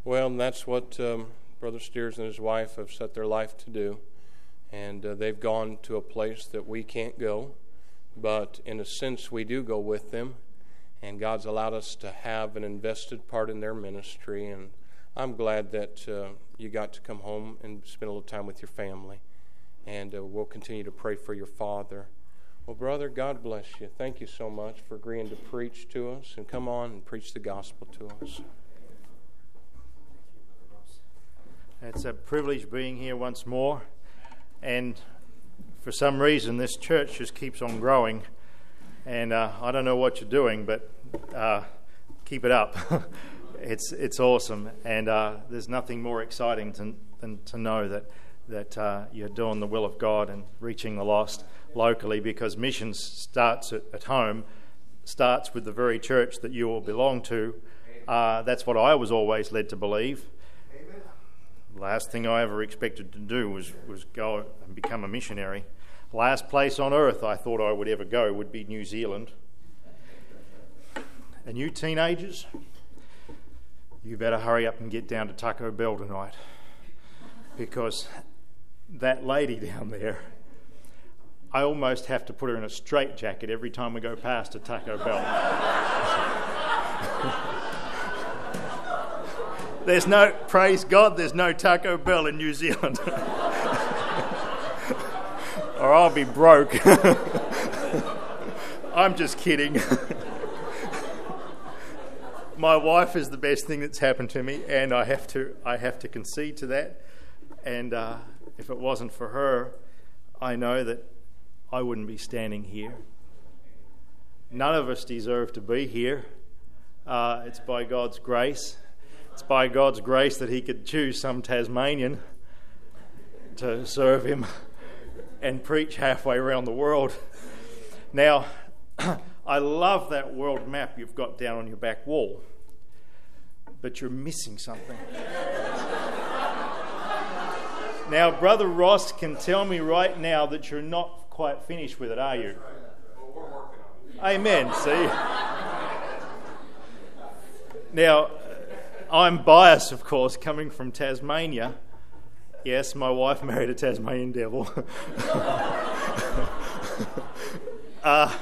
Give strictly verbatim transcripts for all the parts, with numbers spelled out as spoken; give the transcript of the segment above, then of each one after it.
Well, and that's what um, Brother Steers and his wife have set their life to do. And uh, they've gone to a place that we can't go. But in a sense, we do go with them. And God's allowed us to have an invested part in their ministry. And I'm glad that uh, you got to come home and spend a little time with your family. And uh, we'll continue to pray for your father. Well, brother, God bless you. Thank you so much for agreeing to preach to us. And come on and preach the gospel to us. It's a privilege being here once more, and for some reason this church just keeps on growing, and uh, I don't know what you're doing, but uh, keep it up. it's it's awesome, and uh, there's nothing more exciting than, than to know that that uh, you're doing the will of God and reaching the lost locally, because missions starts at, at home, starts with the very church that you all belong to. Uh, that's what I was always led to believe. Last thing I ever expected to do was, was go and become a missionary. Last place on earth I thought I would ever go would be New Zealand. And you teenagers, you better hurry up and get down to Taco Bell tonight, because that lady down there, I almost have to put her in a straitjacket every time we go past a Taco Bell. There's no, praise God, there's no Taco Bell in New Zealand. Or I'll be broke. I'm just kidding. My wife is the best thing that's happened to me, and I have to I have to concede to that. And uh, if it wasn't for her, I know that I wouldn't be standing here. None of us deserve to be here. Uh, it's by God's grace. It's by God's grace that he could choose some Tasmanian to serve him and preach halfway around the world. Now, I love that world map you've got down on your back wall, but you're missing something. Now, Brother Ross can tell me right now that you're not quite finished with it, are you? Amen, see? Now, I'm biased, of course, coming from Tasmania. Yes, my wife married a Tasmanian devil. uh,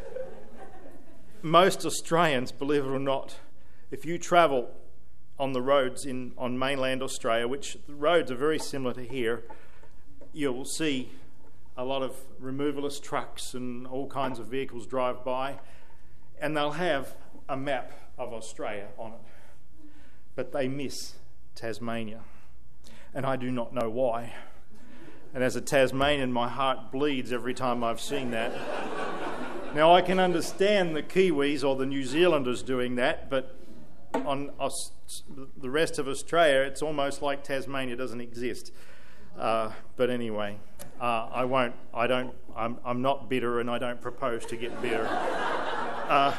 most Australians, believe it or not, if you travel on the roads in on mainland Australia, which the roads are very similar to here, you'll see a lot of removalist trucks and all kinds of vehicles drive by, and they'll have a map of Australia on it. But they miss Tasmania, and I do not know why. And as a Tasmanian, my heart bleeds every time I've seen that. Now, I can understand the Kiwis or the New Zealanders doing that, but on Aus- the rest of Australia, it's almost like Tasmania doesn't exist. Uh, but anyway, uh, I won't. I don't. I'm, I'm not bitter, and I don't propose to get bitter. Uh,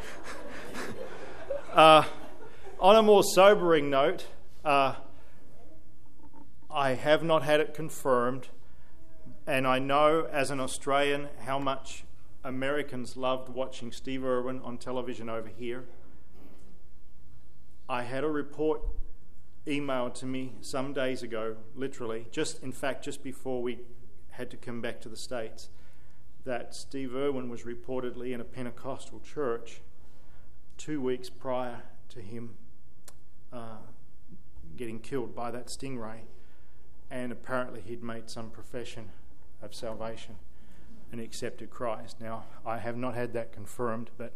uh, On a more sobering note, uh, I have not had it confirmed, and I know as an Australian how much Americans loved watching Steve Irwin on television over here. I had a report emailed to me some days ago, literally, just in fact just before we had to come back to the States, that Steve Irwin was reportedly in a Pentecostal church two weeks prior to him Uh, getting killed by that stingray, and apparently he'd made some profession of salvation and accepted Christ. Now, I have not had that confirmed, but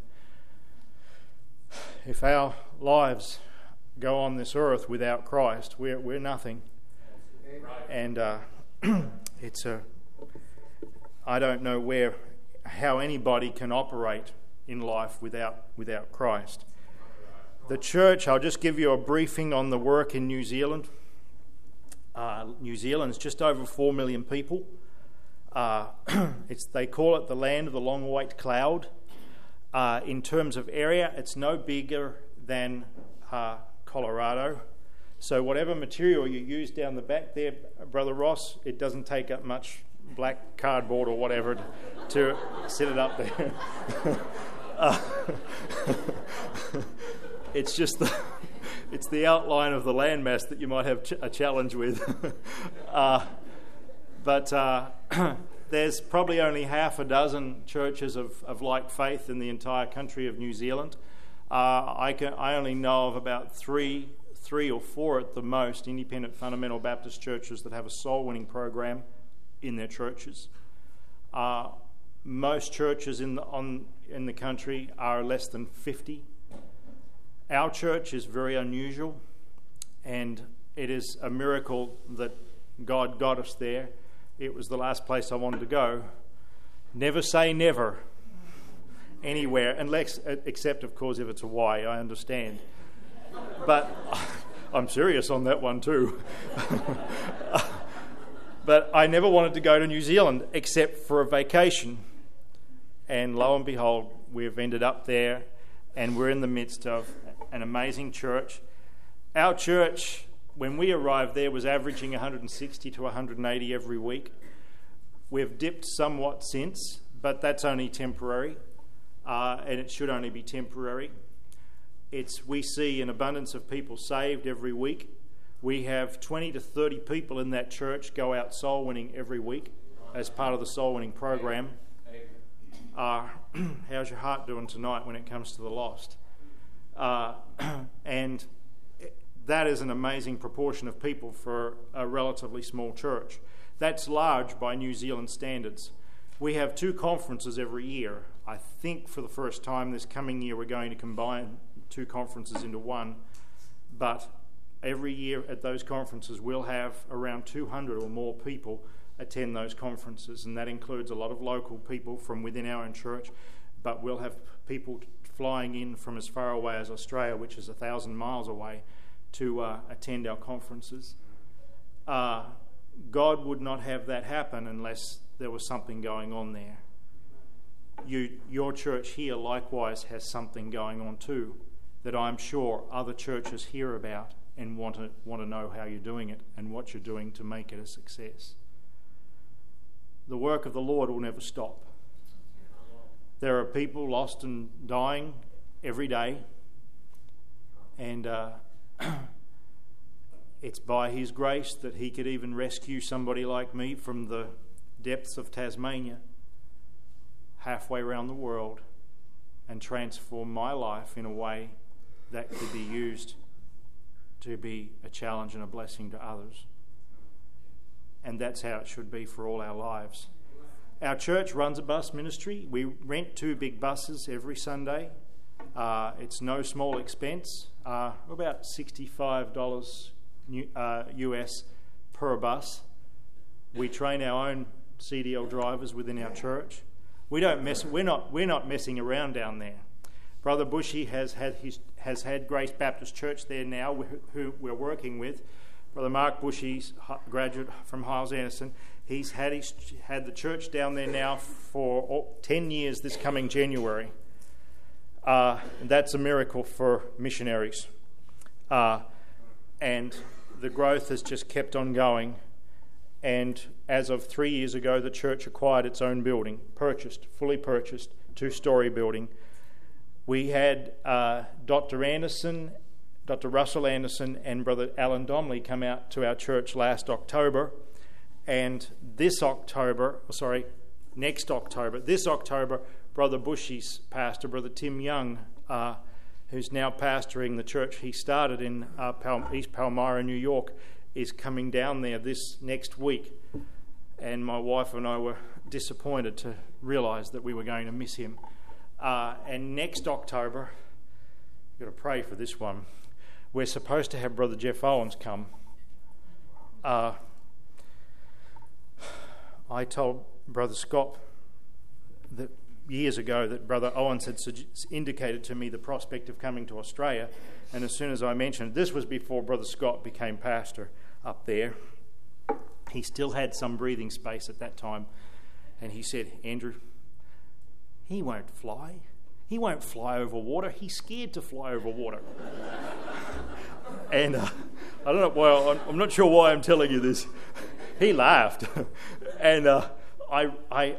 if our lives go on this earth without Christ, we're we're nothing. And uh, it's a I don't know where how anybody can operate in life without without Christ. The church, I'll just give you a briefing on the work in New Zealand. Uh, New Zealand's just over four million people. Uh, it's they call it the land of the long white cloud. Uh, in terms of area, it's no bigger than uh, Colorado. So whatever material you use down the back there, Brother Ross, it doesn't take up much black cardboard or whatever to, to sit it up there. uh, It's just the it's the outline of the landmass that you might have ch- a challenge with. uh, but uh, there's probably only half a dozen churches of, of like faith in the entire country of New Zealand. Uh, I can I only know of about three, three or four at the most independent fundamental Baptist churches that have a soul-winning program in their churches. Uh, most churches in the, on in the country are less than fifty. Our church is very unusual, and it is a miracle that God got us there. It was the last place I wanted to go. Never say never anywhere, unless, except, of course, if it's Hawaii, I understand. But I'm serious on that one too. But I never wanted to go to New Zealand except for a vacation. And lo and behold, we've ended up there, and we're in the midst of an amazing church. Our church, when we arrived there, was averaging one hundred sixty to one hundred eighty every week. We've dipped somewhat since, but that's only temporary, uh, and it should only be temporary. It's we see an abundance of people saved every week. We have twenty to thirty people in that church go out soul winning every week as part of the soul winning program. Uh, how's your heart doing tonight when it comes to the lost? Uh, and that is an amazing proportion of people for a relatively small church. That's large by New Zealand standards. We have two conferences every year. I think for the first time this coming year we're going to combine two conferences into one. But every year at those conferences we'll have around two hundred or more people attend those conferences, and that includes a lot of local people from within our own church, but we'll have people flying in from as far away as Australia, which is a thousand miles away, to uh, attend our conferences. Uh, God would not have that happen unless there was something going on there. You, your church here likewise has something going on too, that I'm sure other churches hear about and want to want to know how you're doing it and what you're doing to make it a success. The work of the Lord will never stop. There are people lost and dying every day, and uh, it's by His grace that He could even rescue somebody like me from the depths of Tasmania, halfway around the world, and transform my life in a way that could be used to be a challenge and a blessing to others. And that's how it should be for all our lives. Our church runs a bus ministry. We rent two big buses every Sunday. Uh, it's no small expense, uh, about sixty-five dollars uh, U S per bus. We train our own C D L drivers within our church. We don't mess. We're not. We're not messing around down there. Brother Bushy has had his has had Grace Baptist Church there now, who we're working with. Brother Mark Bushy's graduate from Hyles Anderson. He's had his, had the church down there now for ten years this coming January. Uh, and that's a miracle for missionaries. Uh, and the growth has just kept on going. And as of three years ago, the church acquired its own building, purchased, fully purchased, two-storey building. We had uh, Doctor Anderson, Doctor Russell Anderson and Brother Alan Domley come out to our church last October, and this October, sorry, next October, this October, Brother Bushy's pastor, Brother Tim Young, uh, who's now pastoring the church he started in uh, Pal- East Palmyra, New York, is coming down there this next week. And my wife and I were disappointed to realise that we were going to miss him. Uh, and next October, you've got to pray for this one, we're supposed to have Brother Jeff Owens come. Uh, I told Brother Scott that years ago that Brother Owens had indicated to me the prospect of coming to Australia, and as soon as I mentioned, this was before Brother Scott became pastor up there. He still had some breathing space at that time, and he said, Andrew, he won't fly. He won't fly over water. He's scared to fly over water. And uh, I don't know why, I'm not sure why I'm telling you this. He laughed. And uh, I, I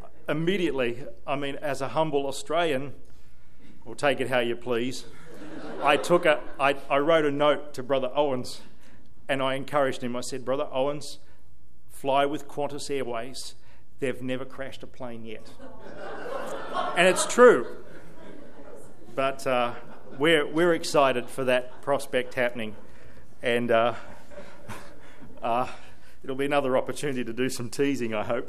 immediately, I mean, as a humble Australian, or take it how you please, I took a, I, I wrote a note to Brother Owens, and I encouraged him. I said, Brother Owens, fly with Qantas Airways. They've never crashed a plane yet. And it's true. But uh, we're we're excited for that prospect happening, and uh, uh, it'll be another opportunity to do some teasing, I hope.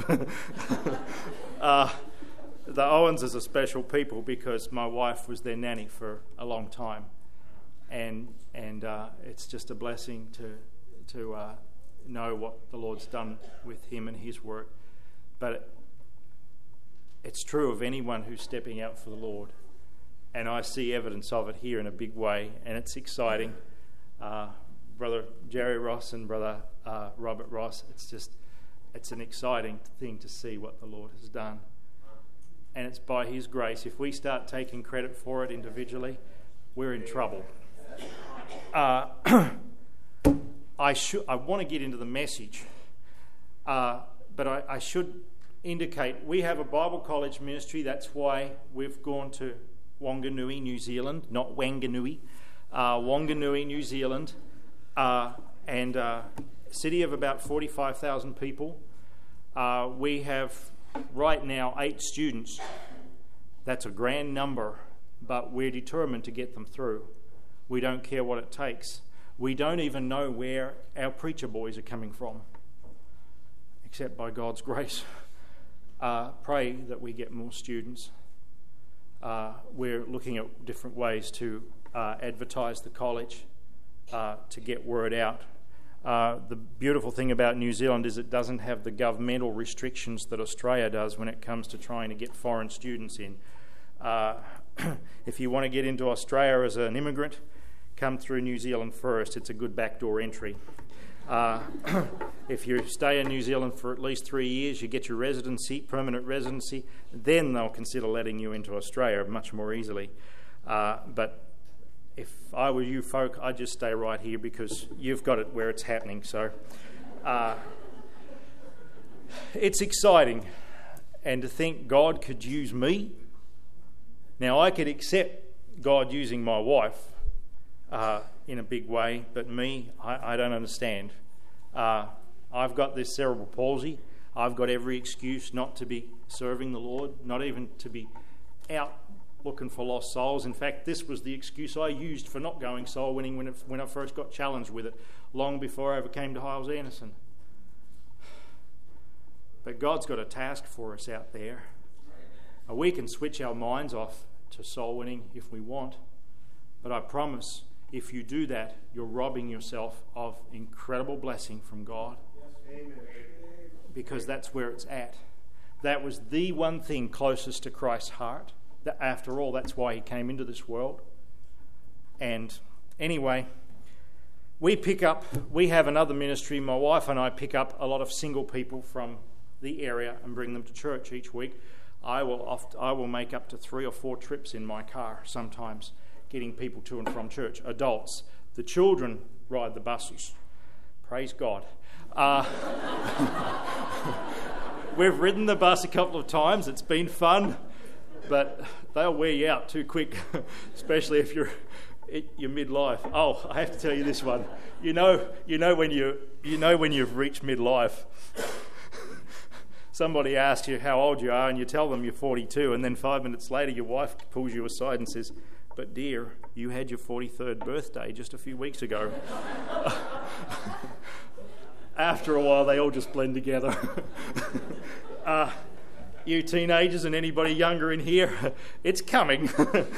uh, the Owens are special people because my wife was their nanny for a long time, and and uh, it's just a blessing to to uh, know what the Lord's done with him and his work. But it, it's true of anyone who's stepping out for the Lord. And I see evidence of it here in a big way, and it's exciting. Uh, Brother Jerry Ross and Brother uh, Robert Ross, it's just, it's an exciting thing to see what the Lord has done. And it's by his grace. If we start taking credit for it individually, we're in trouble. Uh, I should. I want to get into the message, uh, but I, I should indicate we have a Bible college ministry. That's why we've gone to Wanganui, New Zealand, not Wanganui, uh, Wanganui, New Zealand, uh, and uh, a city of about forty-five thousand people. Uh, we have right now eight students. That's a grand number, but we're determined to get them through. We don't care what it takes. We don't even know where our preacher boys are coming from, except by God's grace. Uh, pray that we get more students. Uh, we're looking at different ways to uh, advertise the college, uh, to get word out. Uh, the beautiful thing about New Zealand is it doesn't have the governmental restrictions that Australia does when it comes to trying to get foreign students in. Uh, if you want to get into Australia as an immigrant, come through New Zealand first. It's a good backdoor entry. Uh, if you stay in New Zealand for at least three years, you get your residency, permanent residency, then they'll consider letting you into Australia much more easily. Uh, but if I were you folk, I'd just stay right here because you've got it where it's happening. So uh, it's exciting. And to think God could use me. Now, I could accept God using my wife uh, in a big way, but me, I, I don't understand. Uh, I've got this cerebral palsy. I've got every excuse not to be serving the Lord, not even to be out looking for lost souls. In fact, this was the excuse I used for not going soul winning when, it, when I first got challenged with it, long before I ever came to Hyles Anderson. But God's got a task for us out there. Uh, we can switch our minds off to soul winning if we want, but I promise if you do that, you're robbing yourself of incredible blessing from God. Yes. Because that's where it's at. That was the one thing closest to Christ's heart. That after all, that's why he came into this world. And anyway, we pick up, we have another ministry. My wife and I pick up a lot of single people from the area and bring them to church each week. I will oft, I will make up to three or four trips in my car sometimes, getting people to and from church, adults. The children ride the buses. Praise God. Uh, we've ridden the bus a couple of times. It's been fun, but they'll wear you out too quick, especially if you're at your midlife. Oh, I have to tell you this one. You know, you know when you you know when you've reached midlife. Somebody asks you how old you are, and you tell them you're forty-two, and then five minutes later, your wife pulls you aside and says, "But dear, you had your forty-third birthday just a few weeks ago." After a while, they all just blend together. uh, you teenagers and anybody younger in here, it's coming.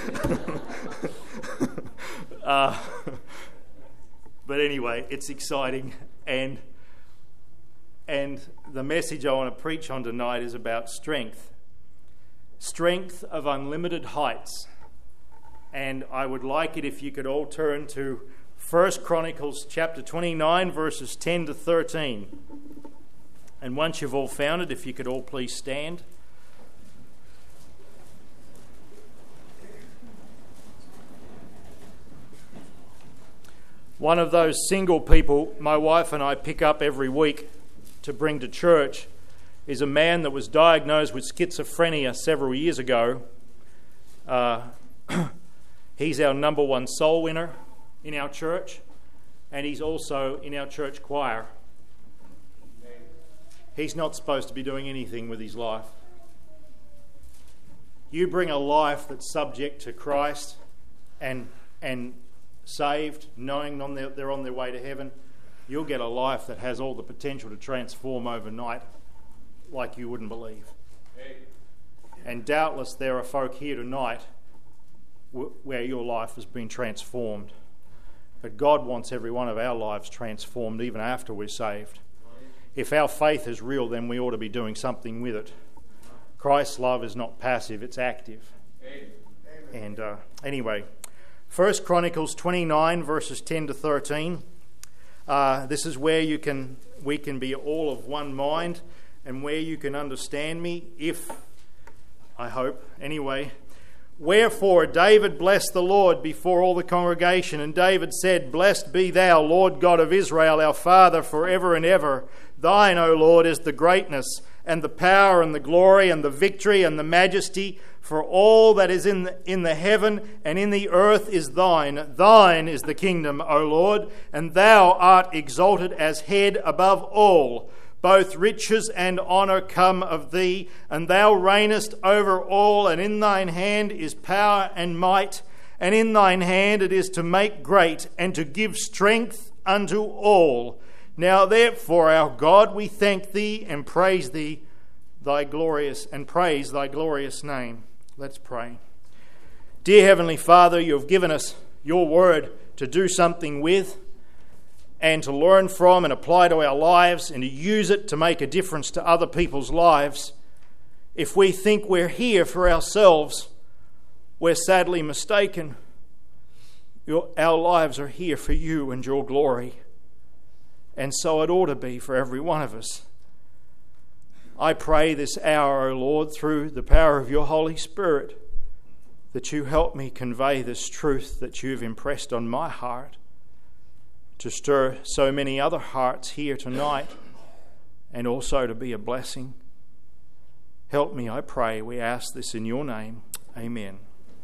uh, but anyway, it's exciting. And, and the message I want to preach on tonight is about strength. Strength of unlimited heights. And I would like it if you could all turn to First Chronicles chapter twenty-nine, verses ten to thirteen. And once you've all found it, if you could all please stand. One of those single people my wife and I pick up every week to bring to church is a man that was diagnosed with schizophrenia several years ago. Uh, He's our number one soul winner in our church, and he's also in our church choir. He's not supposed to be doing anything with his life. You bring a life that's subject to Christ and and saved, knowing on their, they're on their way to heaven, you'll get a life that has all the potential to transform overnight like you wouldn't believe. And doubtless there are folk here tonight w- where your life has been transformed. But God wants every one of our lives transformed even after we're saved. If our faith is real, then we ought to be doing something with it. Christ's love is not passive, it's active. Amen. And uh, anyway, First Chronicles twenty-nine, verses ten to thirteen. Uh, this is where you can we can be all of one mind and where you can understand me, if, I hope, anyway. Wherefore David blessed the Lord before all the congregation, and David said, Blessed be thou, Lord God of Israel, our Father, for ever and ever. Thine, O Lord, is the greatness, and the power, and the glory, and the victory, and the majesty, for all that is in the, in the heaven and in the earth is thine. Thine is the kingdom, O Lord, and thou art exalted as head above all. Both riches and honour come of thee, and thou reignest over all, and in thine hand is power and might, and in thine hand it is to make great, and to give strength unto all. Now therefore, our God, we thank thee and praise thee, thy glorious, and praise thy glorious name. Let's pray. Dear Heavenly Father, you have given us your word to do something with, and to learn from and apply to our lives, and to use it to make a difference to other people's lives. If we think we're here for ourselves, we're sadly mistaken. Your, our lives are here for you and your glory. And so it ought to be for every one of us. I pray this hour, O Lord, through the power of your Holy Spirit, that you help me convey this truth that you've impressed on my heart, to stir so many other hearts here tonight, and also to be a blessing. Help me, I pray. We ask this in your name. Amen.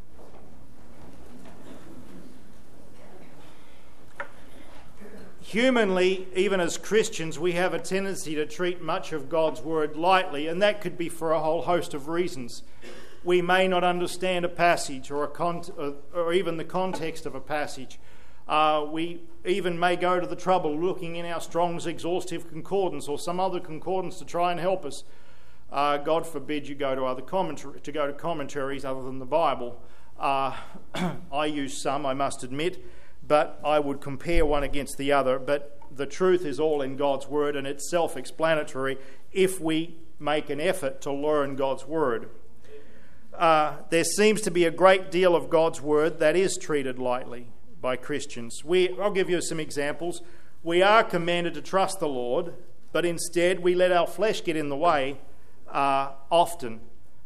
Humanly, even as Christians, we have a tendency to treat much of God's word lightly, and that could be for a whole host of reasons. We may not understand a passage or, a con- or even the context of a passage. Uh, we even may go to the trouble looking in our Strong's Exhaustive Concordance or some other concordance to try and help us. Uh, God forbid you go to other commentar- to go to commentaries other than the Bible. Uh, I use some, I must admit, but I would compare one against the other. But the truth is all in God's word, and it's self-explanatory if we make an effort to learn God's word. Uh, there seems to be a great deal of God's word that is treated lightly by Christians. We, I'll give you some examples. We are commanded to trust the Lord, but instead we let our flesh get in the way uh, often.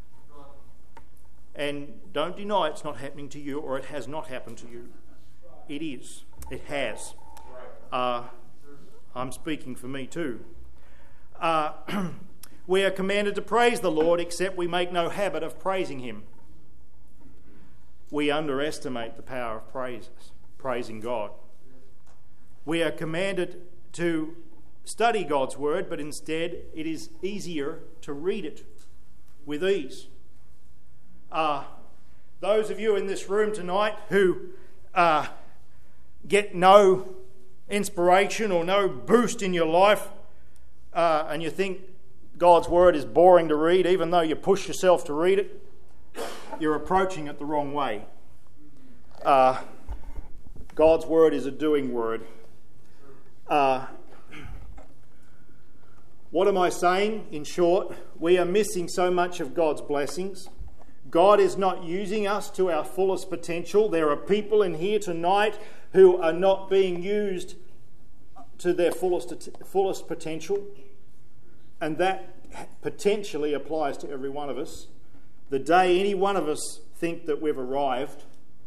And don't deny it's not happening to you, or it has not happened to you. It is. It has. Uh, I'm speaking for me too. Uh, we are commanded to praise the Lord, except we make no habit of praising him. We underestimate the power of praises. Praising God. We are commanded to study God's word, but instead it is easier to read it with ease. Uh, those of you in this room tonight who uh, get no inspiration or no boost in your life, uh, and you think God's word is boring to read, even though you push yourself to read it, you're approaching it the wrong way. Uh, God's word is a doing word. Uh, what am I saying? In short, we are missing so much of God's blessings. God is not using us to our fullest potential. There are people in here tonight who are not being used to their fullest, fullest potential. And that potentially applies to every one of us. The day any one of us think that we've arrived,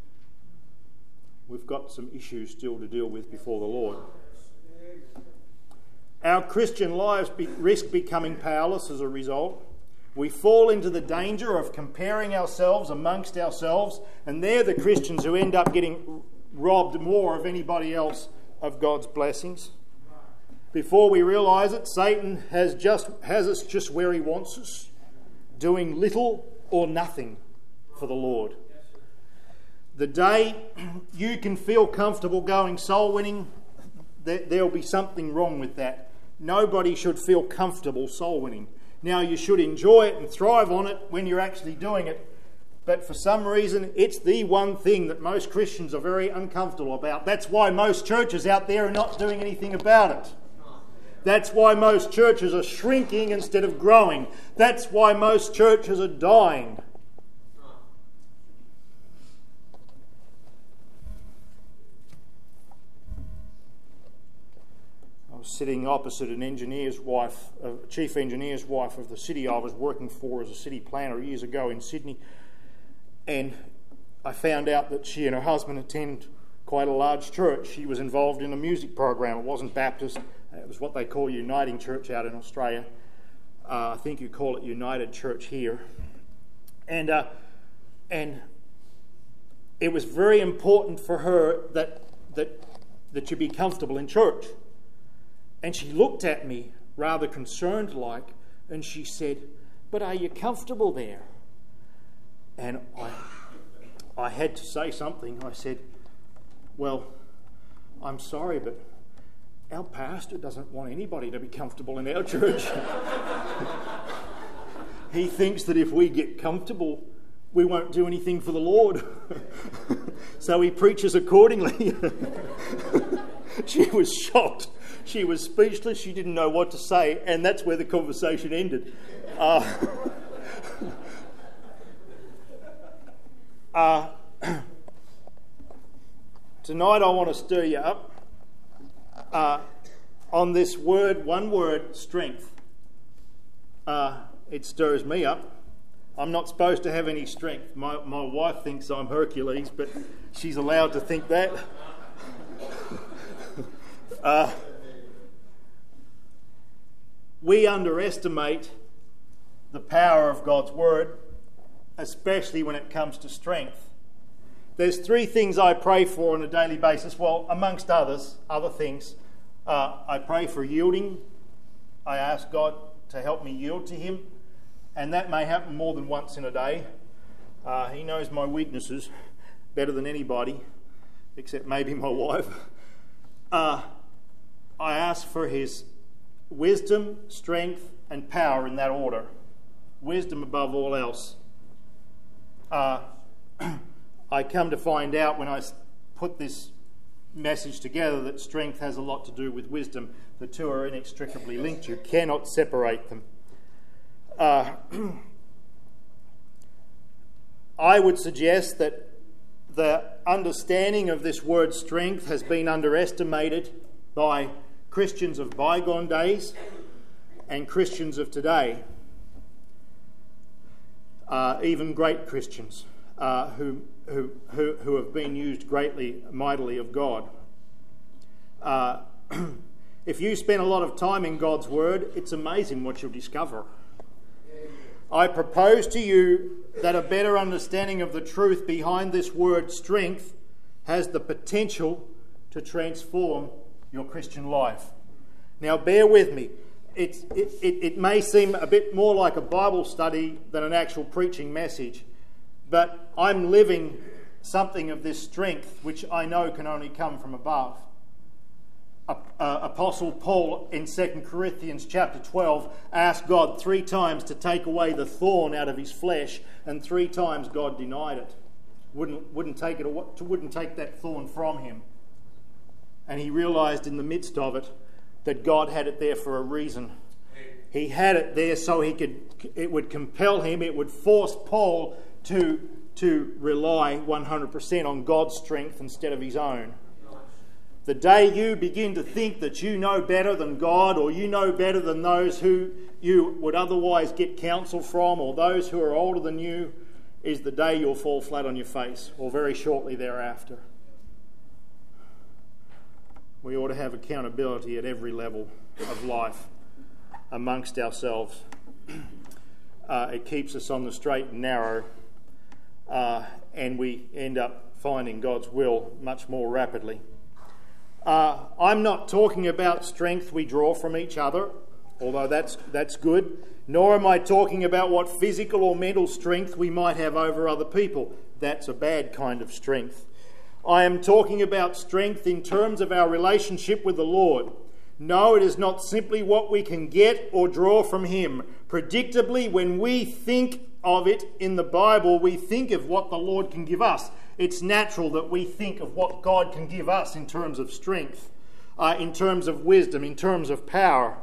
we've got some issues still to deal with before the Lord. Our Christian lives be, risk becoming powerless as a result. We fall into the danger of comparing ourselves amongst ourselves, and they're the Christians who end up getting robbed more of anybody else of God's blessings. Before we realise it, Satan has just has us just where he wants us, doing little or nothing for the Lord. The day you can feel comfortable going soul winning, there, there'll be something wrong with that. Nobody should feel comfortable soul winning. Now, you should enjoy it and thrive on it when you're actually doing it, but for some reason it's the one thing that most Christians are very uncomfortable about. That's why most churches out there are not doing anything about it. That's why most churches are shrinking instead of growing. That's why most churches are dying. I was sitting opposite an engineer's wife, a chief engineer's wife of the city I was working for as a city planner years ago in Sydney, and I found out that she and her husband attend quite a large church. She was involved in a music program. It wasn't Baptist. It was what they call Uniting Church out in Australia. Uh, I think you call it United Church here. And uh, and it was very important for her that that that you be comfortable in church. And she looked at me rather concerned like, and she said, "But are you comfortable there?" And I I had to say something. I said, "Well, I'm sorry, but our pastor doesn't want anybody to be comfortable in our church. He thinks that if we get comfortable, we won't do anything for the Lord." So he preaches accordingly. She was shocked. She was speechless. She didn't know what to say, and that's where the conversation ended. Uh, uh, tonight I want to stir you up. Uh, on this word, one word, strength. Uh, it stirs me up. I'm not supposed to have any strength. My, my wife thinks I'm Hercules, but she's allowed to think that. uh, we underestimate the power of God's word, especially when it comes to strength. There's three things I pray for on a daily basis. Well, amongst others, other things. Uh, I pray for yielding. I ask God to help me yield to Him. And that may happen more than once in a day. Uh, he knows my weaknesses better than anybody, except maybe my wife. Uh, I ask for His wisdom, strength, and power in that order. Wisdom above all else. Uh, I come to find out when I put this message together that strength has a lot to do with wisdom. The two are inextricably linked. You cannot separate them. Uh, I would suggest that the understanding of this word strength has been underestimated by Christians of bygone days and Christians of today. Uh, even great Christians uh, who, who, who, who have been used greatly, mightily of God. Uh, if you spend a lot of time in God's Word, it's amazing what you'll discover. I propose to you that a better understanding of the truth behind this word strength has the potential to transform your Christian life. Now, bear with me. It's, it, it, it may seem a bit more like a Bible study than an actual preaching message, but I'm living something of this strength which I know can only come from above. Uh, Apostle Paul in Second Corinthians chapter twelve asked God three times to take away the thorn out of his flesh, and three times God denied it. Wouldn't, wouldn't, take, it wouldn't take that thorn from him. And he realised in the midst of it that God had it there for a reason. He had it there so he could. It would compel him, it would force Paul to, to rely one hundred percent on God's strength instead of his own. The day you begin to think that you know better than God, or you know better than those who you would otherwise get counsel from, or those who are older than you, is the day you'll fall flat on your face, or very shortly thereafter. We ought to have accountability at every level of life amongst ourselves. uh, it keeps us on the straight and narrow, uh, and we end up finding God's will much more rapidly. Uh, I'm not talking about strength we draw from each other, although that's that's good, nor am I talking about what physical or mental strength we might have over other people. That's a bad kind of strength. I am talking about strength in terms of our relationship with the Lord. No, it is not simply what we can get or draw from Him. Predictably, when we think of it in the Bible, we think of what the Lord can give us. It's natural that we think of what God can give us in terms of strength, uh, in terms of wisdom, in terms of power.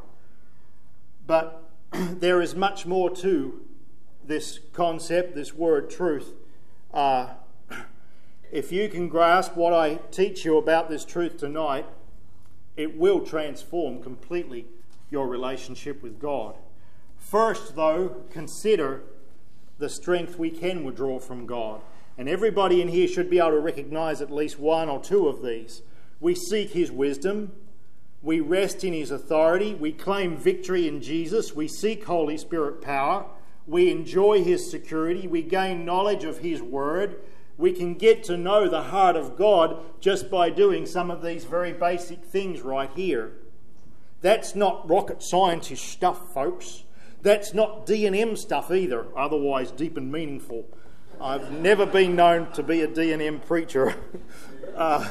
But there is much more to this concept, this word truth. Uh, if you can grasp what I teach you about this truth tonight, it will transform completely your relationship with God. First, though, consider the strength we can withdraw from God. And everybody in here should be able to recognize at least one or two of these. We seek His wisdom. We rest in His authority. We claim victory in Jesus. We seek Holy Spirit power. We enjoy His security. We gain knowledge of His word. We can get to know the heart of God just by doing some of these very basic things right here. That's not rocket scientist stuff, folks. That's not D and M stuff either, otherwise deep and meaningful. I've never been known to be a D and M preacher. uh,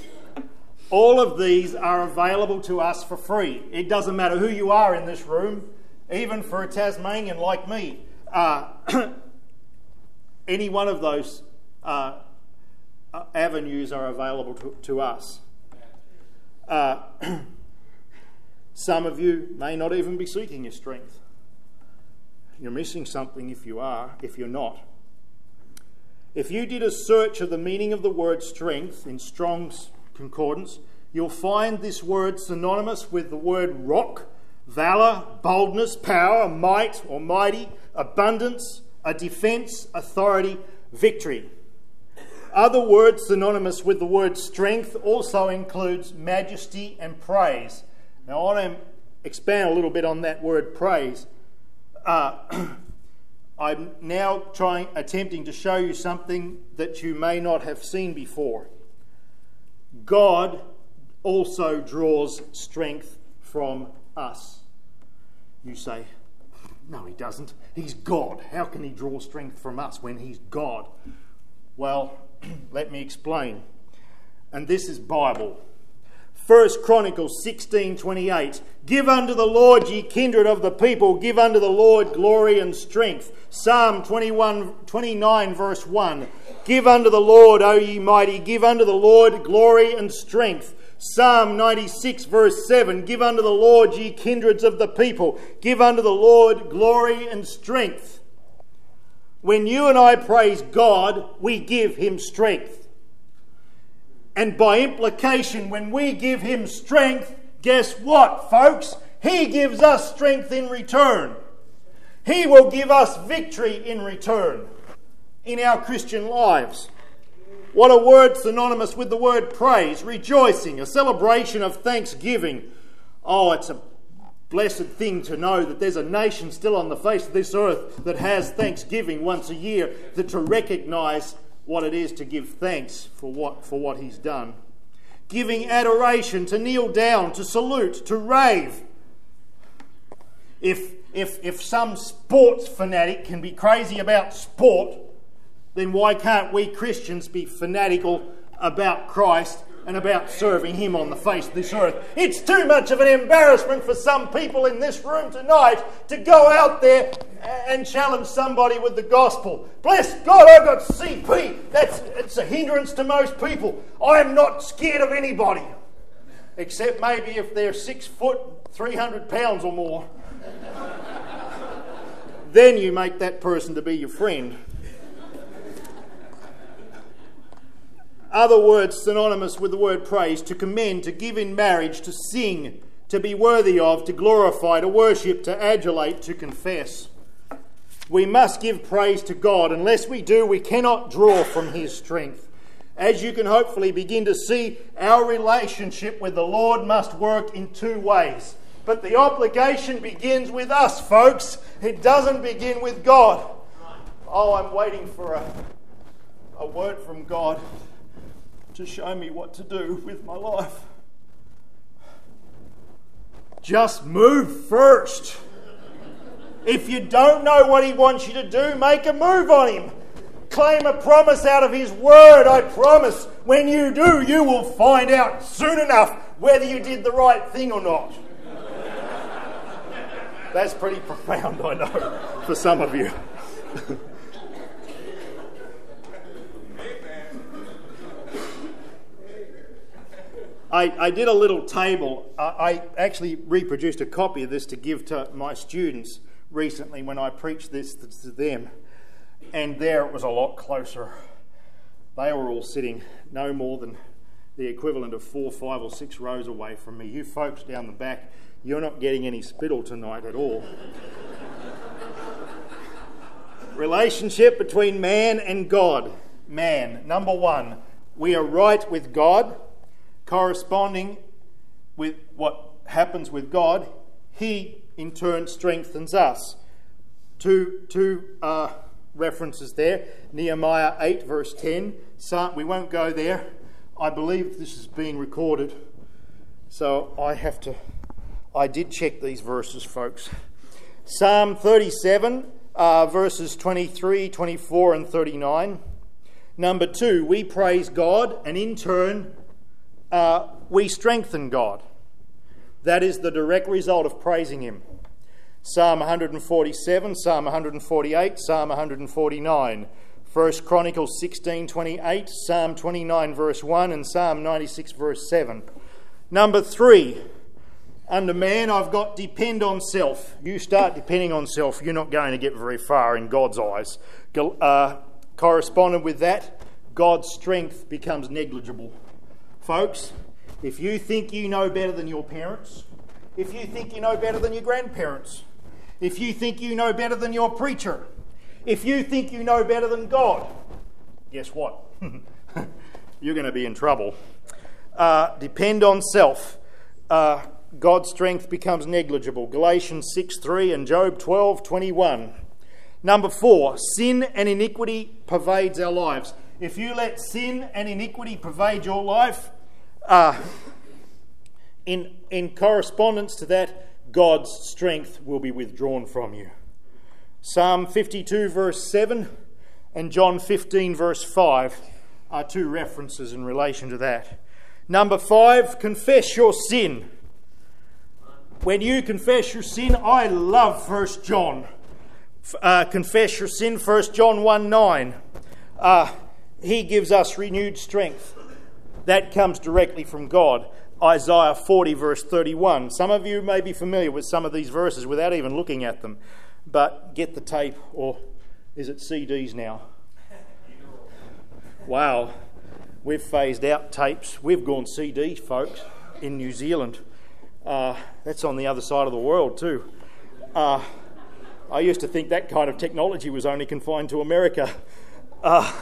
all of these are available to us for free. It doesn't matter who you are in this room, even for a Tasmanian like me. Uh, any one of those uh, avenues are available to, to us. Uh, some of you may not even be seeking your strength. You're missing something if you are, if you're not. If you did a search of the meaning of the word strength in Strong's Concordance, you'll find this word synonymous with the word rock, valour, boldness, power, might or mighty, abundance, a defence, authority, victory. Other words synonymous with the word strength also includes majesty and praise. Now I want to expand a little bit on that word praise. Uh, I'm now trying, attempting to show you something that you may not have seen before. God also draws strength from us. You say, no, He doesn't. He's God. How can He draw strength from us when He's God? Well, let me explain. And this is Bible. First Chronicles sixteen twenty-eight. Give unto the Lord, ye kindred of the people, give unto the Lord glory and strength. Psalm twenty-one, twenty-nine verse one. Give unto the Lord, O ye mighty, give unto the Lord glory and strength. Psalm ninety-six verse seven. Give unto the Lord, ye kindreds of the people, give unto the Lord glory and strength. When you and I praise God, we give Him strength. And by implication, when we give Him strength, guess what, folks? He gives us strength in return. He will give us victory in return in our Christian lives. What a word synonymous with the word praise, rejoicing, a celebration of thanksgiving. Oh, it's a blessed thing to know that there's a nation still on the face of this earth that has Thanksgiving once a year, that to recognise what it is to give thanks for what for what He's done. Giving adoration, to kneel down, to salute, to rave. If if if some sports fanatic can be crazy about sport, then why can't we Christians be fanatical about Christ and about serving Him on the face of this earth? It's too much of an embarrassment for some people in this room tonight to go out there and challenge somebody with the gospel. Bless God, I've got C P. That's it's a hindrance to most people. I am not scared of anybody, except maybe if they're six foot, three hundred pounds or more. Then you make that person to be your friend. Other words synonymous with the word praise: to commend, to give in marriage, to sing, to be worthy of, to glorify, to worship, to adulate, to confess. We must give praise to God. Unless we do, we cannot draw from His strength. As you can hopefully begin to see, our relationship with the Lord must work in two ways. But the obligation begins with us, folks. It doesn't begin with God. Oh, I'm waiting for a, a word from God to show me what to do with my life. Just move first. If you don't know what He wants you to do, make a move on Him. Claim a promise out of His Word. I promise when you do, you will find out soon enough whether you did the right thing or not. That's pretty profound, I know, for some of you. I, I did a little table. I, I actually reproduced a copy of this to give to my students recently when I preached this to them. And there it was a lot closer. They were all sitting no more than the equivalent of four, five or six rows away from me. You folks down the back, you're not getting any spittle tonight at all. Relationship between man and God. Man, number one, we are right with God. Corresponding with what happens with God, He in turn strengthens us. Two, two uh, references there. Nehemiah eight verse ten. So we won't go there. I believe this is being recorded. So I have to... I did check these verses, folks. Psalm thirty-seven, uh, verses twenty-three, twenty-four and thirty-nine. Number two, we praise God and in turn uh, we strengthen God. That is the direct result of praising Him. Psalm one forty-seven, Psalm one forty-eight, Psalm one forty-nine. First Chronicles sixteen twenty-eight, Psalm twenty-nine verse one and Psalm ninety-six verse seven. Number three, under man I've got depend on self. You start depending on self, you're not going to get very far in God's eyes. Uh, corresponding with that, God's strength becomes negligible. Folks, if you think you know better than your parents, if you think you know better than your grandparents, if you think you know better than your preacher, if you think you know better than God, guess what? You're going to be in trouble. Uh, depend on self. Uh, God's strength becomes negligible. Galatians six three and Job twelve twenty-one. Number four, sin and iniquity pervades our lives. If you let sin and iniquity pervade your life, uh, in, in correspondence to that, God's strength will be withdrawn from you. Psalm fifty-two verse seven and John fifteen verse five are two references in relation to that. Number five, confess your sin. When you confess your sin, I love First John. Uh, confess your sin, First John one nine. Uh, he gives us renewed strength. That comes directly from God. Isaiah forty verse thirty-one. Some of you may be familiar with some of these verses without even looking at them. But get the tape, or is it C Ds now? Wow. We've phased out tapes. We've gone C D, folks, in New Zealand. Uh, that's on the other side of the world too. Uh, I used to think that kind of technology was only confined to America. Uh,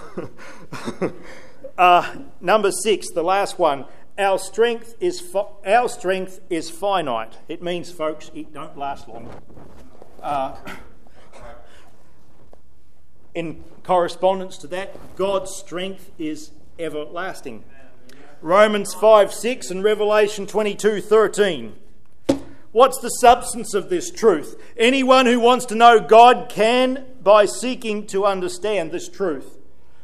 uh, number six, the last one. Our strength is fi- our strength is finite. It means, folks, it don't last long. Uh, in correspondence to that, God's strength is everlasting. Romans five six and Revelation twenty-two thirteen. What's the substance of this truth? Anyone who wants to know God can by seeking to understand this truth.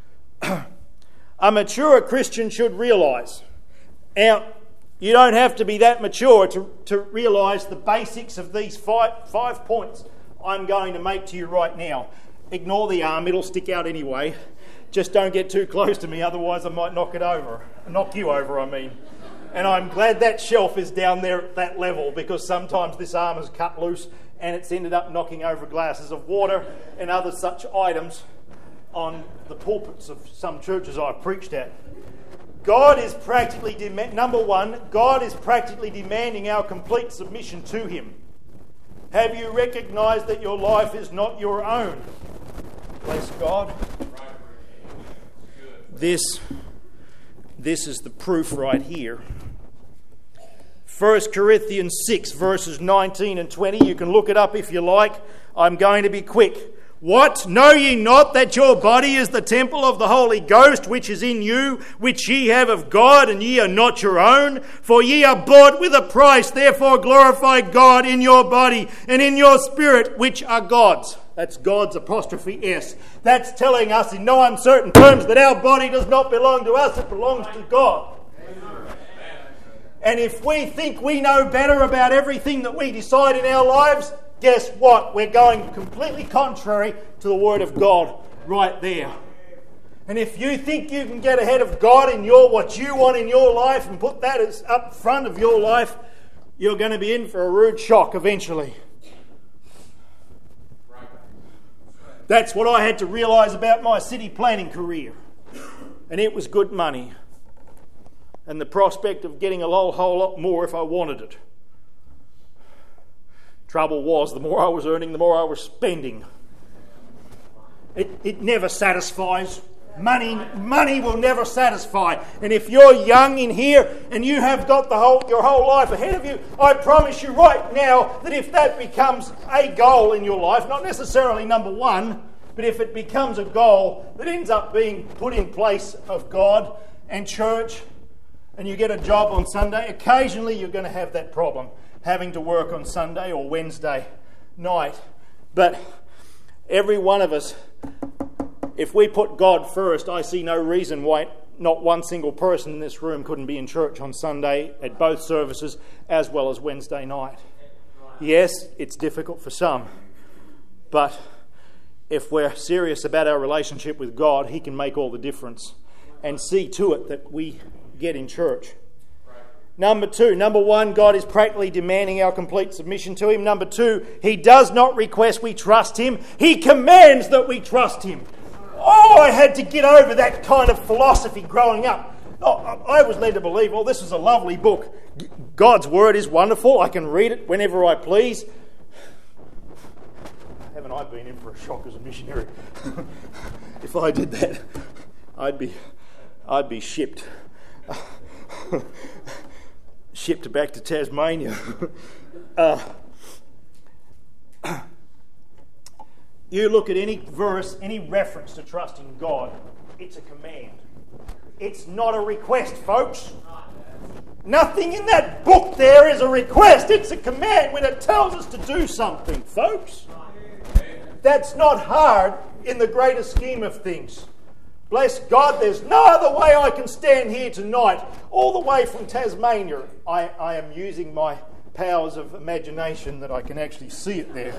A mature Christian should realise. Now, you don't have to be that mature to, to realise the basics of these five, five points I'm going to make to you right now. Ignore the arm, it'll stick out anyway. Just don't get too close to me, otherwise I might knock it over. Knock you over, I mean. And I'm glad that shelf is down there at that level, because sometimes this arm is cut loose and it's ended up knocking over glasses of water and other such items on the pulpits of some churches I've preached at. God is practically, dem- number one, God is practically demanding our complete submission to Him. Have you recognised that your life is not your own? Bless God. This, this is the proof right here. First Corinthians six, verses nineteen and twenty. You can look it up if you like. I'm going to be quick. What? Know ye not that your body is the temple of the Holy Ghost, which is in you, which ye have of God, and ye are not your own? For ye are bought with a price, therefore glorify God in your body and in your spirit, which are God's. That's God's apostrophe S. That's telling us in no uncertain terms that our body does not belong to us, it belongs to God. And if we think we know better about everything that we decide in our lives, guess what? We're going completely contrary to the Word of God right there. And if you think you can get ahead of God in your what you want in your life and put that as up front of your life, you're going to be in for a rude shock eventually. That's what I had to realise about my city planning career. And it was good money. And the prospect of getting a whole, whole lot more if I wanted it. Trouble was, the more I was earning, the more I was spending. It, it never satisfies. Money, money will never satisfy. And if you're young in here and you have got the whole your whole life ahead of you, I promise you right now that if that becomes a goal in your life, not necessarily number one, but if it becomes a goal that ends up being put in place of God and church, and you get a job on Sunday, occasionally you're going to have that problem, having to work on Sunday or Wednesday night. But every one of us, if we put God first, I see no reason why not one single person in this room couldn't be in church on Sunday at both services as well as Wednesday night. Yes, it's difficult for some, but if we're serious about our relationship with God, He can make all the difference and see to it that we get in church. Number two, number one, God is practically demanding our complete submission to Him. Number two, He does not request we trust Him. He commands that we trust Him. Oh, I had to get over that kind of philosophy growing up. Oh, I was led to believe, oh, this is a lovely book. God's Word is wonderful. I can read it whenever I please. Haven't I been in for a shock as a missionary? If I did that, I'd be, I'd be shipped. Shipped back to Tasmania. uh, you look at any verse, any reference to trusting God, it's a command. It's not a request, folks. Nothing in that book there is a request. It's a command when it tells us to do something, folks. That's not hard in the greater scheme of things. Bless God, there's no other way I can stand here tonight, all the way from Tasmania. I, I am using my powers of imagination that I can actually see it there.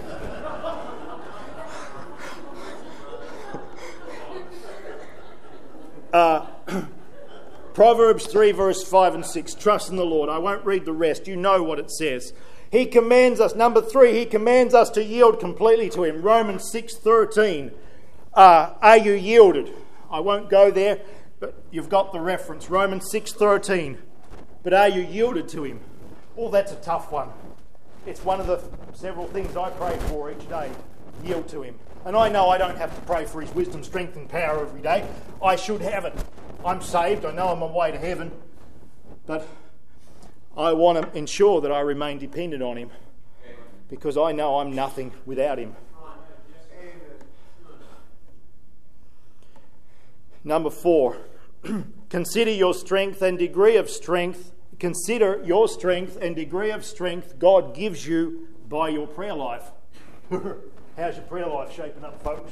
uh, Proverbs three, verse five and six. Trust in the Lord. I won't read the rest. You know what it says. He commands us, number three, He commands us to yield completely to Him. Romans six thirteen. Uh, are you yielded? I won't go there, but you've got the reference. Romans six thirteen. But are you yielded to Him? Oh, that's a tough one. It's one of the several things I pray for each day. Yield to Him. And I know I don't have to pray for His wisdom, strength and power every day. I should have it. I'm saved. I know I'm on my way to heaven. But I want to ensure that I remain dependent on Him, because I know I'm nothing without Him. Number four, consider your strength and degree of strength. Consider your strength and degree of strength God gives you by your prayer life. How's your prayer life shaping up, folks?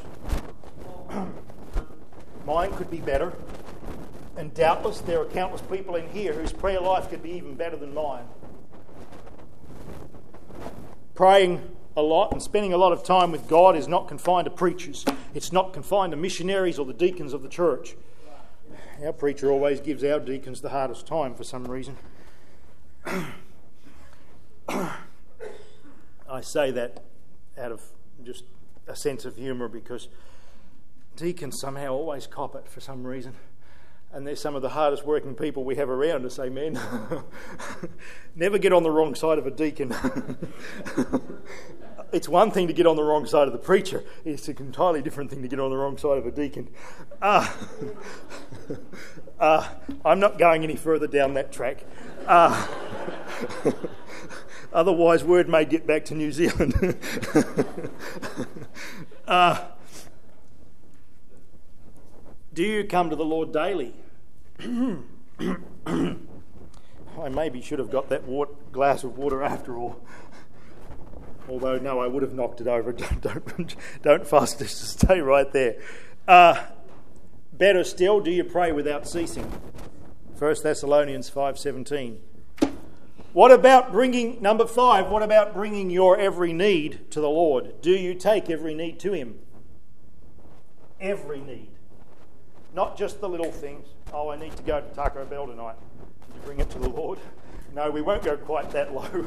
Mine could be better. And doubtless there are countless people in here whose prayer life could be even better than mine. Praying a lot and spending a lot of time with God is not confined to preachers. It's not confined to missionaries or the deacons of the church. Our preacher always gives our deacons the hardest time for some reason. I say that out of just a sense of humour, because deacons somehow always cop it for some reason. And they're some of the hardest working people we have around to say, man, never get on the wrong side of a deacon. It's one thing to get on the wrong side of the preacher. It's an entirely different thing to get on the wrong side of a deacon. Uh, uh, I'm not going any further down that track. Uh, Otherwise, word may get back to New Zealand. uh, do you come to the Lord daily? I maybe should have got that water, glass of water after all. Although, no, I would have knocked it over. Don't, don't, don't fuss, just stay right there. Uh, better still, do you pray without ceasing? First Thessalonians five seventeen. What about bringing, number five, what about bringing your every need to the Lord? Do you take every need to Him? Every need. Not just the little things. Oh, I need to go to Taco Bell tonight. Did you bring it to the Lord? No, we won't go quite that low.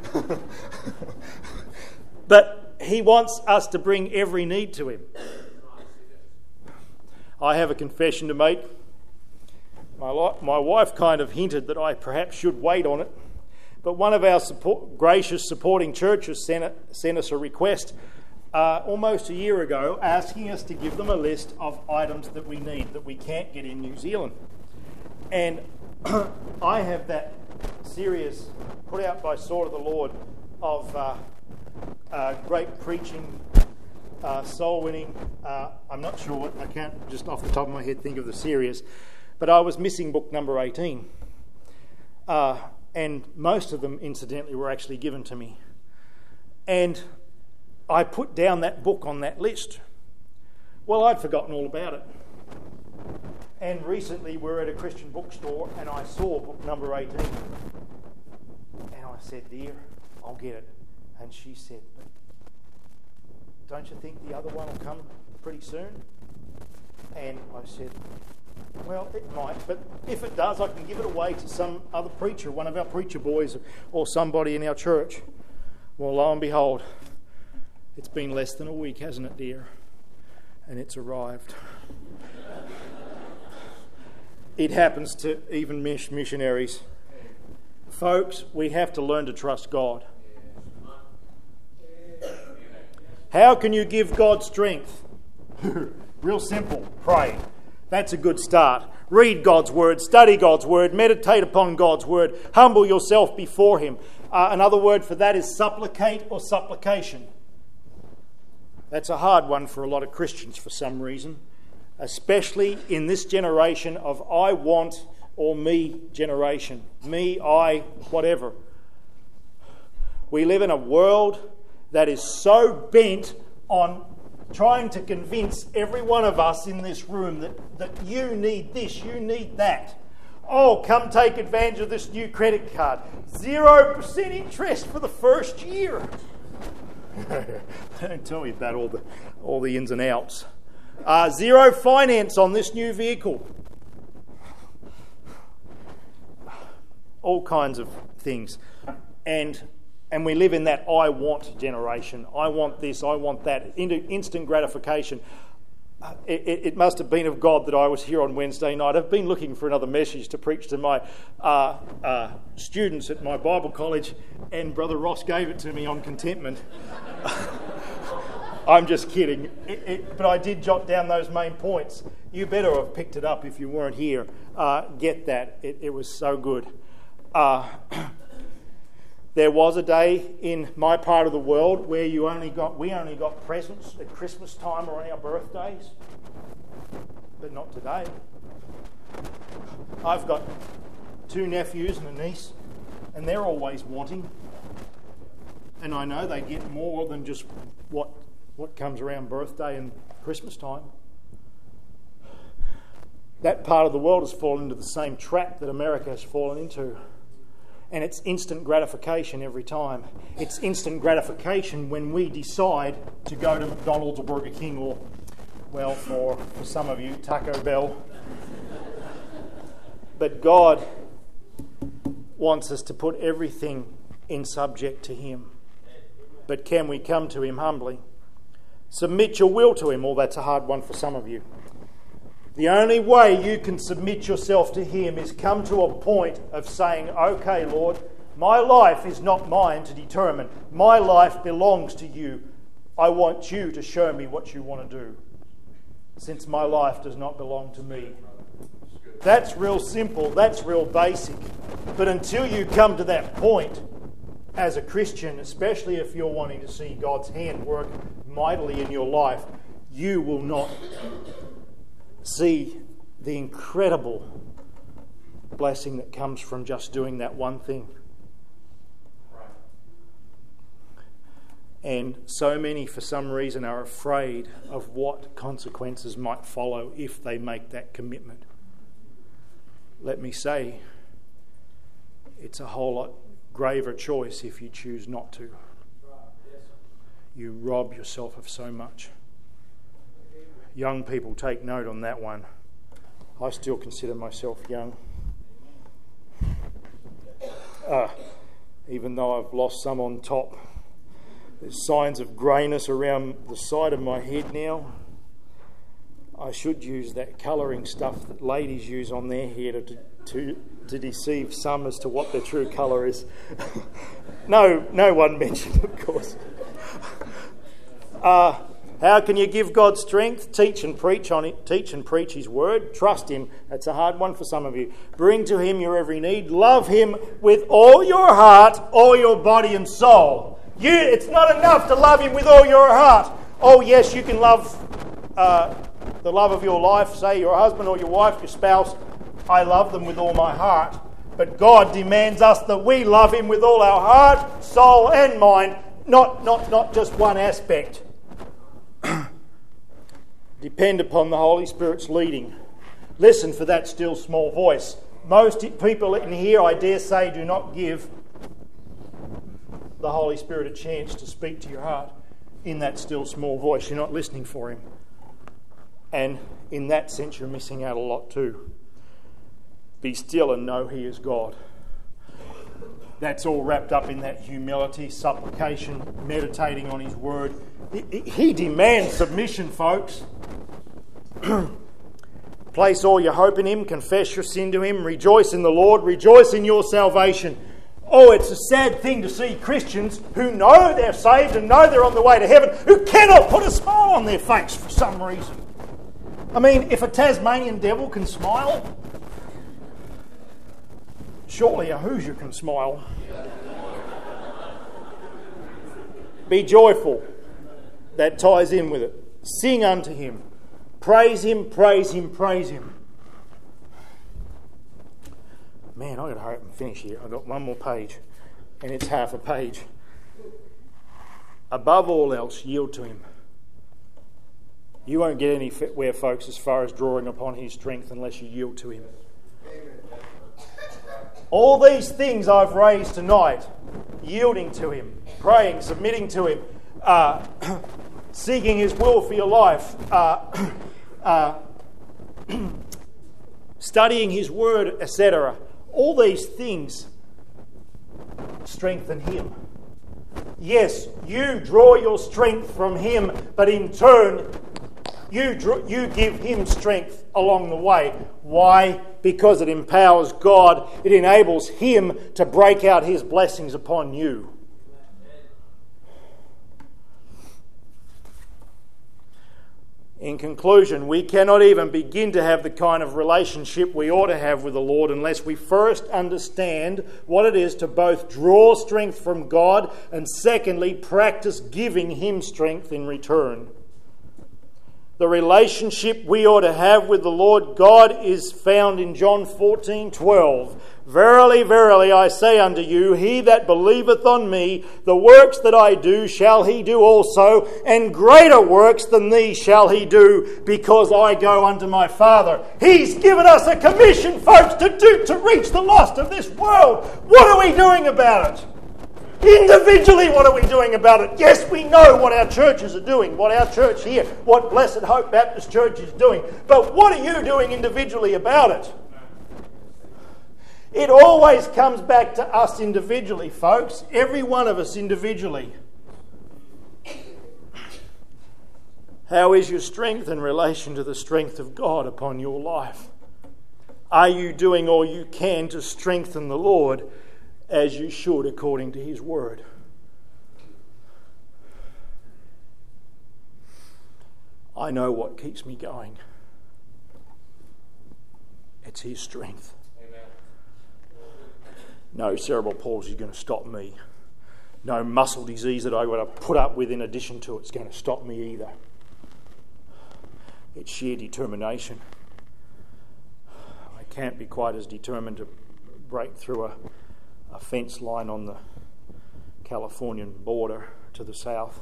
But He wants us to bring every need to Him. I have a confession to make. My, li- my wife kind of hinted that I perhaps should wait on it. But one of our support, gracious supporting churches sent, a, sent us a request uh, almost a year ago asking us to give them a list of items that we need that we can't get in New Zealand. And I have that series put out by Sword of the Lord of uh, uh, great preaching, uh, soul winning. Uh, I'm not sure what, I can't just off the top of my head think of the series, but I was missing book number eighteen. Uh, and most of them, incidentally, were actually given to me. And I put down that book on that list. Well, I'd forgotten all about it. And recently we're at a Christian bookstore and I saw book number eighteen. And I said, dear, I'll get it. And she said, but don't you think the other one will come pretty soon? And I said, well, it might, but if it does, I can give it away to some other preacher, one of our preacher boys or somebody in our church. Well, lo and behold, it's been less than a week, hasn't it, dear? And it's arrived. It happens to even missionaries. Folks, we have to learn to trust God. How can you give God strength? Real simple, pray. That's a good start. Read God's word, study God's word, meditate upon God's word, humble yourself before Him. Uh, another word for that is supplicate or supplication. That's a hard one for a lot of Christians for some reason, especially in this generation of I want or me generation. Me, I, whatever. We live in a world that is so bent on trying to convince every one of us in this room that, that you need this, you need that. Oh, come take advantage of this new credit card. Zero percent interest for the first year. I don't tell you about all the, all the ins and outs. Uh, zero finance on this new vehicle. All kinds of things. And and we live in that I want generation. I want this, I want that. Instant gratification. Uh, it, it must have been of God that I was here on Wednesday night. I've been looking for another message to preach to my uh, uh, students at my Bible college, and Brother Ross gave it to me on contentment. I'm just kidding. It, it, but I did jot down those main points. You better have picked it up if you weren't here. Uh, get that. It, it was so good. Uh, there was a day in my part of the world where you only got we only got presents at Christmas time or on our birthdays. But not today. I've got two nephews and a niece, and they're always wanting. And I know they get more than just what what comes around birthday and Christmas time. That part of the world has fallen into the same trap that America has fallen into. And it's instant gratification every time. It's instant gratification when we decide to go to McDonald's or Burger King or, well, for, for some of you, Taco Bell. But God wants us to put everything in subject to Him. But can we come to Him humbly? Submit your will to Him. Well, that's a hard one for some of you. The only way you can submit yourself to Him is come to a point of saying, okay, Lord, my life is not mine to determine. My life belongs to You. I want You to show me what You want to do, since my life does not belong to me. That's real simple. That's real basic. But until you come to that point as a Christian, especially if you're wanting to see God's hand work mightily in your life, you will not see the incredible blessing that comes from just doing that one thing. And so many, for some reason, are afraid of what consequences might follow if they make that commitment. Let me say, it's a whole lot graver choice if you choose not to. You rob yourself of so much. Young people, take note on that one. I still consider myself young. Uh, even though I've lost some on top. There's signs of greyness around the side of my head now. I should use that colouring stuff that ladies use on their hair to, to, to deceive some as to what their true colour is. no, no one mentioned, of course. Uh, how can you give God strength? Teach and preach on it. Teach and preach His word. Trust Him. That's a hard one for some of you. Bring to Him your every need. Love Him with all your heart, all your body and soul. You, it's not enough to love Him with all your heart. Oh yes, you can love uh, the love of your life, say your husband or your wife, your spouse. I love them with all my heart. But God demands us that we love Him with all our heart, soul and mind, not, not, not just one aspect. Depend upon the Holy Spirit's leading. Listen for that still small voice. Most people in here, I dare say, do not give the Holy Spirit a chance to speak to your heart in that still small voice. You're not listening for Him. And in that sense, you're missing out a lot too. Be still and know He is God. That's all wrapped up in that humility, supplication, meditating on His word. He, he demands submission, folks. Place all your hope in Him, confess your sin to Him, rejoice in the Lord, rejoice in your salvation. Oh, it's a sad thing to see Christians who know they're saved and know they're on the way to heaven, who cannot put a smile on their face for some reason. I mean, if a Tasmanian devil can smile, surely a Hoosier can smile. Be joyful. That ties in with it. Sing unto Him. Praise Him, praise Him, praise Him. Man, I've got to hurry up and finish here. I've got one more page, and it's half a page. Above all else, yield to Him. You won't get anywhere, folks, as far as drawing upon His strength unless you yield to Him. All these things I've raised tonight, yielding to Him, praying, submitting to Him, uh, seeking His will for your life, uh, uh, studying His word, et cetera. All these things strengthen Him. Yes, you draw your strength from Him, but in turn, you draw, you give Him strength along the way. Why? Because it empowers God. It enables Him to break out His blessings upon you. In conclusion, we cannot even begin to have the kind of relationship we ought to have with the Lord unless we first understand what it is to both draw strength from God and secondly, practice giving Him strength in return. The relationship we ought to have with the Lord God is found in John fourteen twelve. Verily, verily, I say unto you, he that believeth on me, the works that I do shall he do also, and greater works than these shall he do, because I go unto my Father. He's given us a commission, folks, to do to reach the lost of this world. What are we doing about it? Individually, what are we doing about it? Yes, we know what our churches are doing, what our church here, what Blessed Hope Baptist Church is doing. But what are you doing individually about it? It always comes back to us individually, folks. Every one of us individually. How is your strength in relation to the strength of God upon your life? Are you doing all you can to strengthen the Lord as you should according to His word? I know what keeps me going. It's His strength. Amen. No cerebral palsy is going to stop me. No muscle disease that I've got to put up with in addition to it's going to stop me either. It's sheer determination. I can't be quite as determined to break through a, a fence line on the Californian border to the south.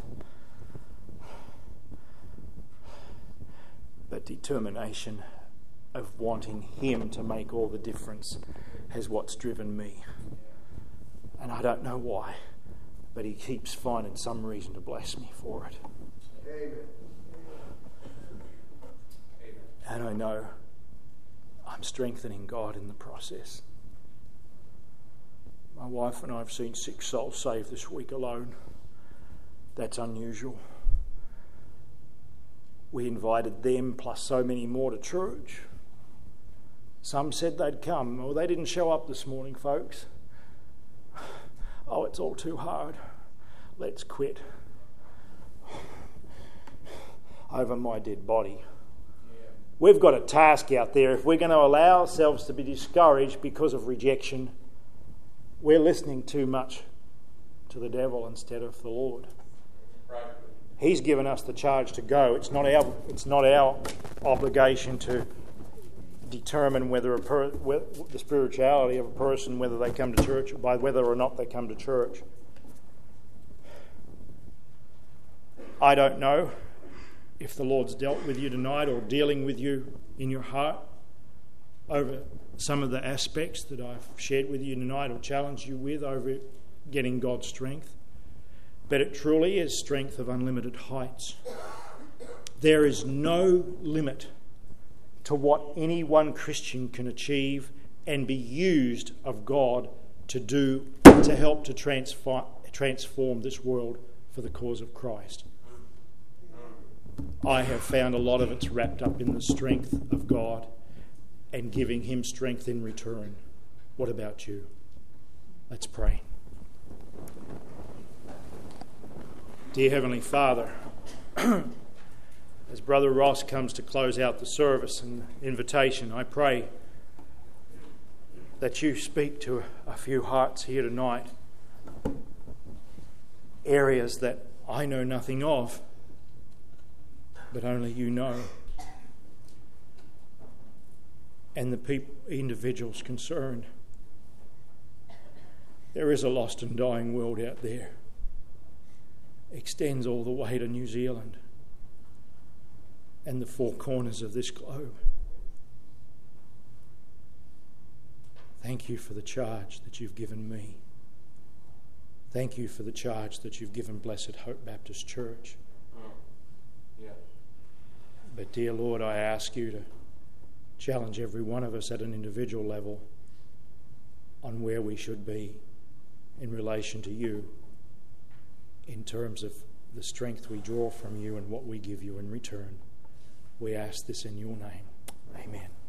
But determination of wanting Him to make all the difference is what's driven me. And I don't know why, but He keeps finding some reason to bless me for it. Amen. And I know I'm strengthening God in the process. My wife and I have seen six souls saved this week alone. That's unusual. We invited them plus so many more to church. Some said they'd come. Well, they didn't show up this morning, folks. Oh, it's all too hard. Let's quit. Over my dead body. We've got a task out there. If we're going to allow ourselves to be discouraged because of rejection, we're listening too much to the devil instead of the Lord. Right. He's given us the charge to go. It's not our. It's not our obligation to determine whether, a per, whether the spirituality of a person, whether they come to church, by whether or not they come to church. I don't know if the Lord's dealt with you tonight or dealing with you in your heart over some of the aspects that I've shared with you tonight or challenged you with over getting God's strength. But it truly is strength of unlimited heights. There is no limit to what any one Christian can achieve and be used of God to do, to help to transform, transform this world for the cause of Christ. I have found a lot of it's wrapped up in the strength of God and giving Him strength in return. What about you? Let's pray. Dear Heavenly Father, as Brother Ross comes to close out the service and the invitation, I pray that you speak to a few hearts here tonight, areas that I know nothing of, but only you know. And the people, individuals concerned. There is a lost and dying world out there. Extends all the way to New Zealand and the four corners of this globe. Thank you for the charge that you've given me. Thank you for the charge that you've given Blessed Hope Baptist Church. Yeah. But dear Lord, I ask you to challenge every one of us at an individual level on where we should be in relation to you in terms of the strength we draw from you and what we give you in return. We ask this in your name. Amen.